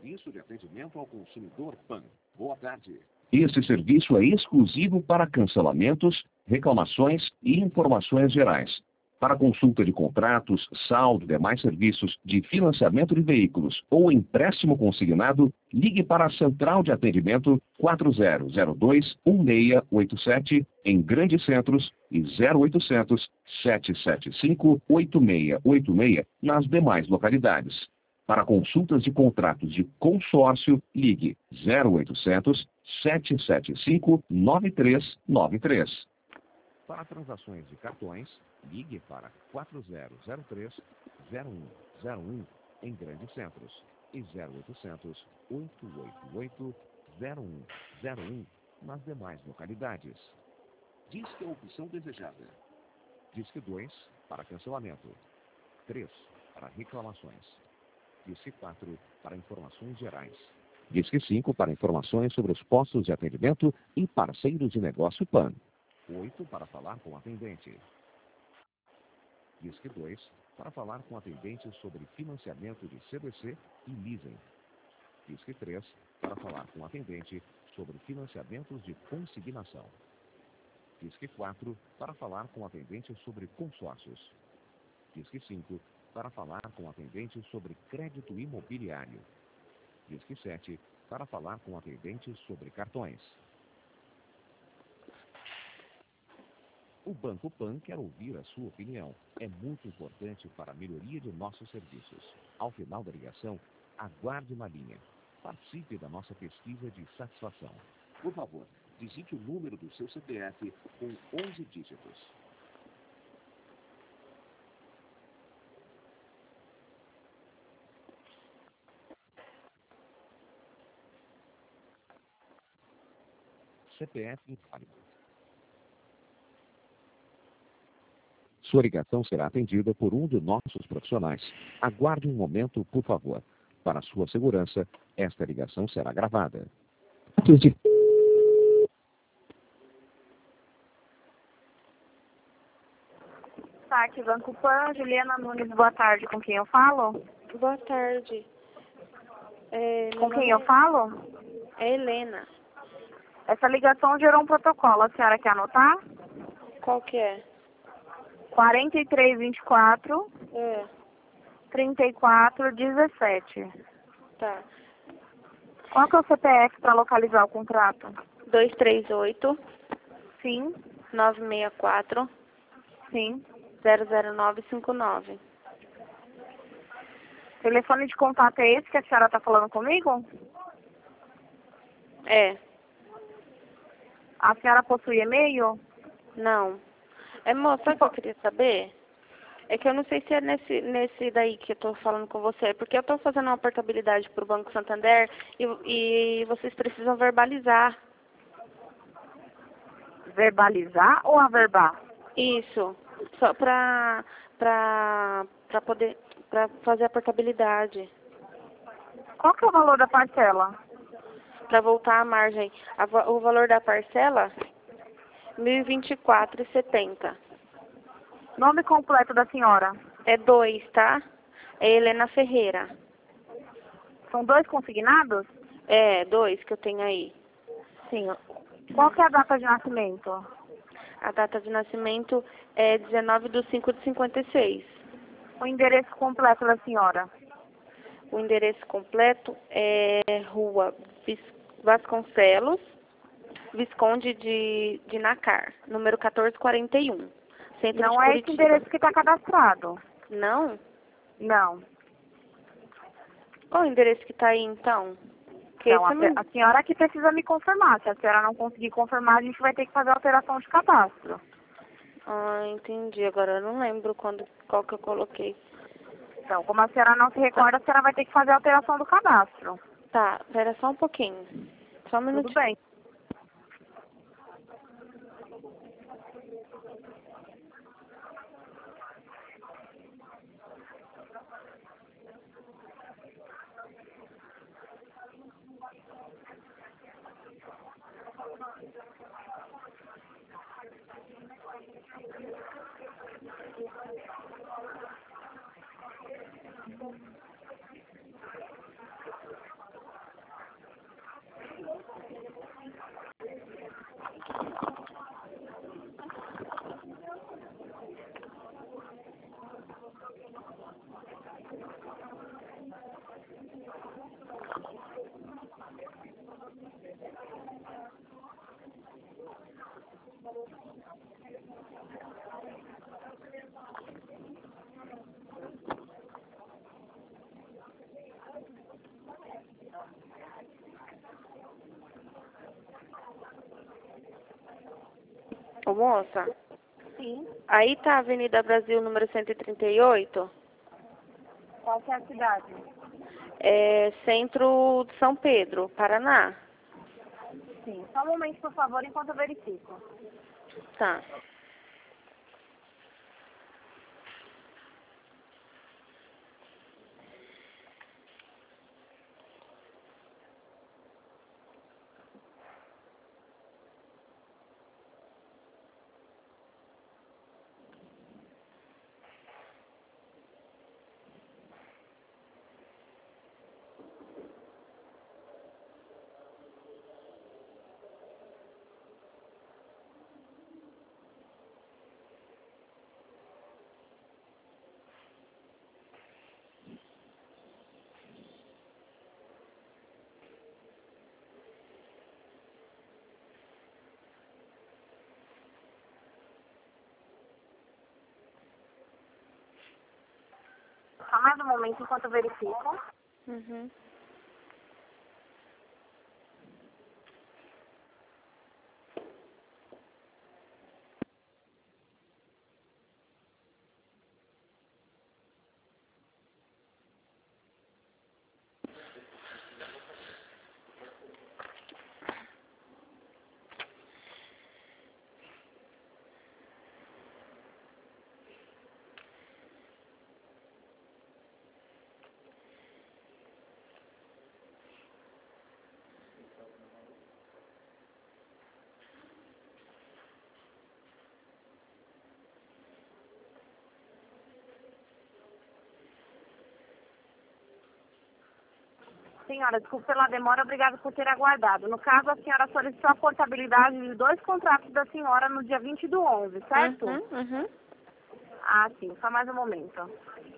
serviço de atendimento ao consumidor PAN. Boa tarde. Esse serviço é exclusivo para cancelamentos, reclamações e informações gerais. Para consulta de contratos, saldo e demais serviços de financiamento de veículos ou empréstimo consignado, ligue para a Central de Atendimento 4002-1687 em Grandes Centros e 0800 775 8686 nas demais localidades. Para consultas de contratos de consórcio, ligue 0800 775 9393. Para transações de cartões, ligue para 4003-0101 em Grandes Centros e 0800 888 0101 nas demais localidades. Disque a opção desejada. Disque 2 para cancelamento. 3 para reclamações. Disque 4 para informações gerais. Disque 5 para informações sobre os postos de atendimento e parceiros de negócio PAN. 8 para falar com o atendente. Disque 2 para falar com o atendente sobre financiamento de CDC e leasing. Disque 3 para falar com o atendente sobre financiamentos de consignação. Disque 4 para falar com o atendente sobre consórcios. Disque 5 para falar com o atendente sobre crédito imobiliário. Disque 7 para falar com o atendente sobre cartões. O Banco PAN quer ouvir a sua opinião. É muito importante para a melhoria de nossos serviços. Ao final da ligação, aguarde na linha. Participe da nossa pesquisa de satisfação. Por favor, digite o número do seu CPF com 11 dígitos. CPF inválido. Sua ligação será atendida por um de nossos profissionais. Aguarde um momento, por favor. Para sua segurança, esta ligação será gravada. Aqui, Banco PAN, Juliana Nunes, boa tarde. Com quem eu falo? Boa tarde. Com quem eu falo? É Helena. Essa ligação gerou um protocolo. A senhora quer anotar? Qual que é? 4324 É. 3417. Tá. Qual que é o CPF para localizar o contrato? 238 Sim, 964 sim. 00959. Telefone de contato é esse que a senhora está falando comigo? É. A senhora possui e-mail? Não. Moça, sabe o que eu queria saber? É que eu não sei se é nesse daí que eu tô falando com você, porque eu tô fazendo uma portabilidade pro Banco Santander e vocês precisam verbalizar. Verbalizar ou averbar? Isso. Só pra poder, pra fazer a portabilidade. Qual que é o valor da parcela? Pra voltar à margem. O valor da parcela, R$ 1.024,70. Nome completo da senhora? É 2, tá? É Helena Ferreira. São 2 consignados? É, 2 que eu tenho aí. Sim. Qual que é a data de nascimento? A data de nascimento é 19/5/56. O endereço completo da senhora? O endereço completo é Rua Vasconcelos, Visconde de Nacar, número 1441. Centro Não de é esse Curitiba. endereço que está cadastrado. Não? Não. Qual o endereço que está aí, então? Então, a senhora que precisa me confirmar. Se a senhora não conseguir confirmar, a gente vai ter que fazer alteração de cadastro. Ah, entendi. Agora eu não lembro qual que eu coloquei. Então, como a senhora não se recorda, a senhora vai ter que fazer alteração do cadastro. Tá, espera só um pouquinho. Só um minutinho. Tudo bem. Ô, moça, Sim. aí tá a Avenida Brasil, número 138, Qual que é a cidade? é centro de São Pedro, Paraná. Sim. Só um momento, por favor, enquanto eu verifico. Tá. Só mais um momento enquanto eu verifico. Uhum. Senhora, desculpe pela demora, obrigada por ter aguardado. No caso, a senhora solicitou a portabilidade de 2 contratos da senhora no dia 20/11, certo? Uhum. Ah, sim. Só mais um momento.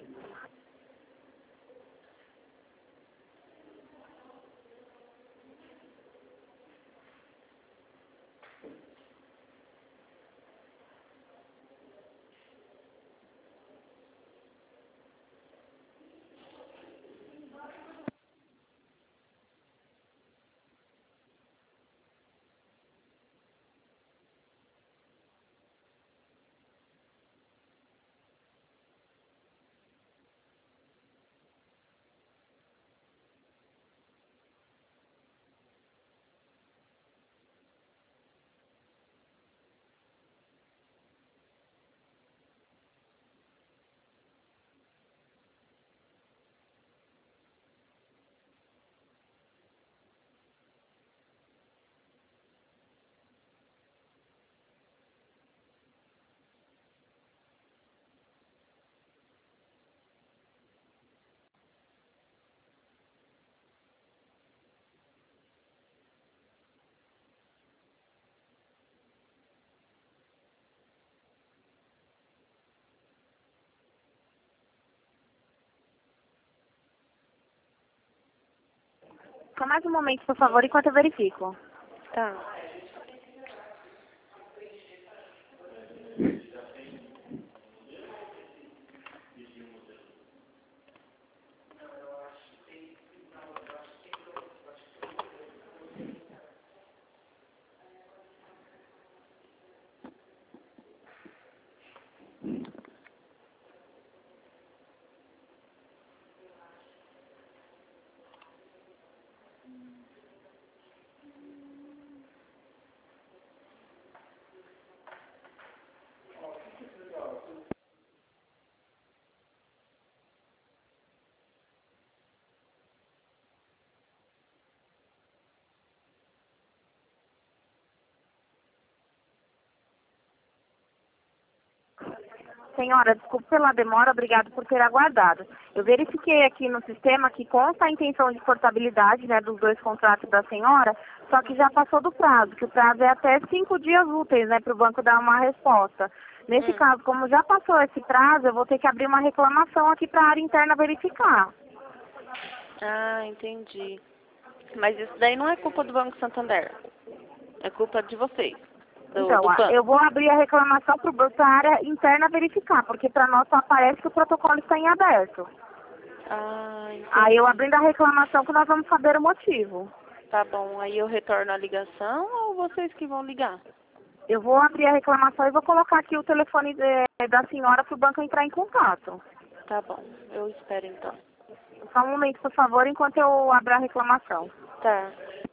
Só mais um momento, por favor, enquanto eu verifico. Tá. Senhora, desculpe pela demora, obrigado por ter aguardado. Eu verifiquei aqui no sistema que consta a intenção de portabilidade, né, dos 2 contratos da senhora, só que já passou do prazo, que o prazo é até 5 dias úteis, né, para o banco dar uma resposta. Nesse caso, como já passou esse prazo, eu vou ter que abrir uma reclamação aqui para a área interna verificar. Ah, entendi. Mas isso daí não é culpa do Banco Santander. É culpa de vocês. Então, Do banco. eu vou abrir a reclamação para a área interna verificar, porque para nós só aparece que o protocolo está em aberto. Ah, entendi. Aí eu abrindo a reclamação que nós vamos saber o motivo. Tá bom. Aí eu retorno a ligação ou vocês que vão ligar? Eu vou abrir a reclamação e vou colocar aqui o telefone da senhora para o banco entrar em contato. Tá bom, eu espero então. Só um momento, por favor, enquanto eu abro a reclamação. Tá.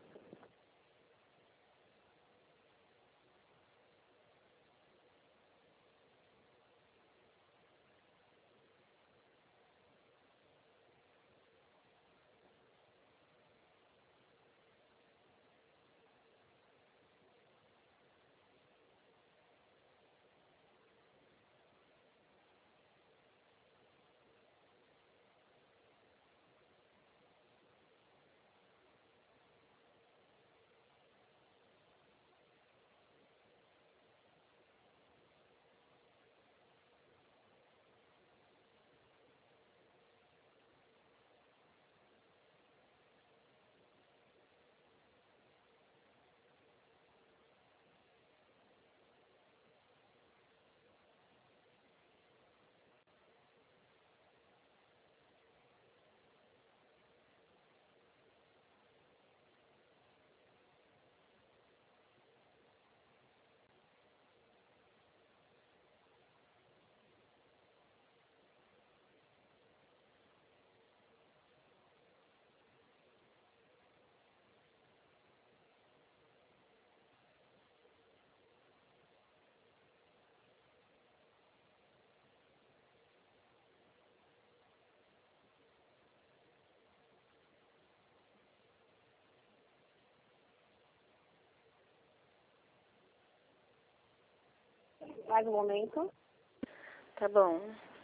Mais um momento. Tá bom.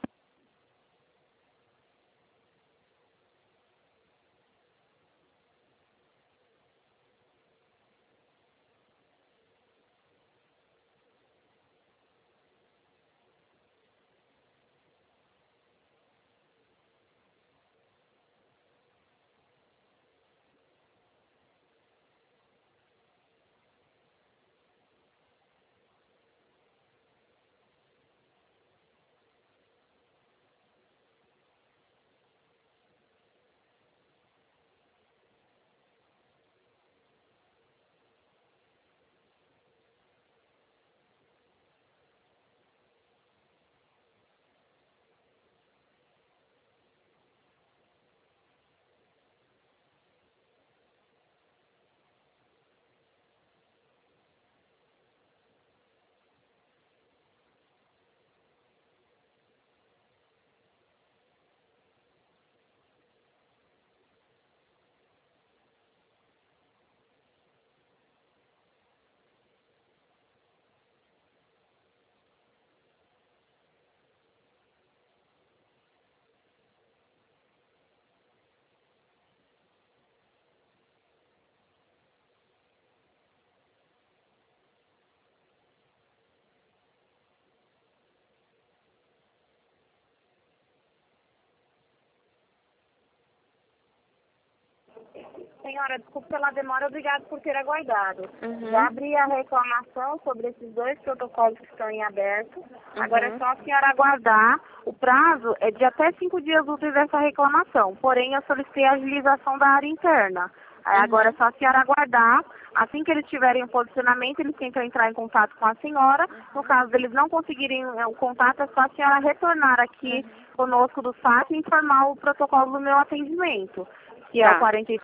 Senhora, desculpe pela demora, obrigado por ter aguardado. Uhum. Já abri a reclamação sobre esses dois protocolos que estão em aberto. Agora é só a senhora aguardar. O prazo é de até 5 dias úteis dessa reclamação. Porém, eu solicitei a agilização da área interna. Aí agora é só a senhora aguardar. Assim que eles tiverem o posicionamento, eles tentam entrar em contato com a senhora. No caso deles não conseguirem o contato, é só a senhora retornar aqui conosco do SAT e informar o protocolo do meu atendimento, que é o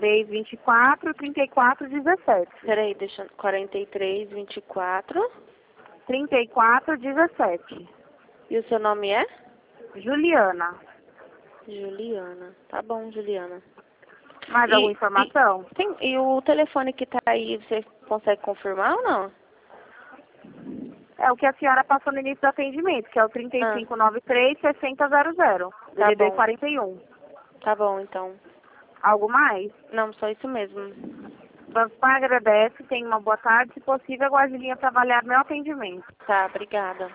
4324 3417. Peraí, deixa... 4324. 3417. E o seu nome é? Juliana. Juliana. Tá bom, Juliana. Mais alguma informação? E o telefone que tá aí, você consegue confirmar ou não? É o que a senhora passou no início do atendimento, que é o 3593-6000, DDD 41. Tá bom, então. Algo mais? Não, só isso mesmo. O Banco Pan agradece, tenha uma boa tarde. Se possível, aguarde em linha para avaliar meu atendimento. Tá, obrigada.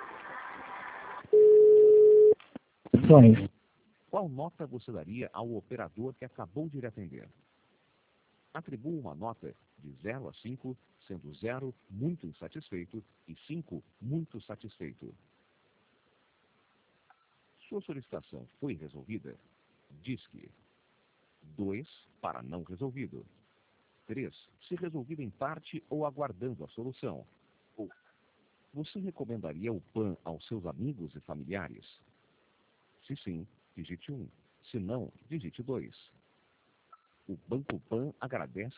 Qual nota você daria ao operador que acabou de lhe atender? Atribua uma nota de 0 a 5, sendo 0 muito insatisfeito e 5 muito satisfeito. Sua solicitação foi resolvida? Disque 2 para não resolvido. 3 se resolvido em parte ou aguardando a solução. Ou Você recomendaria o PAN aos seus amigos e familiares? Se sim, digite 1. Se não, digite 2. O Banco PAN agradece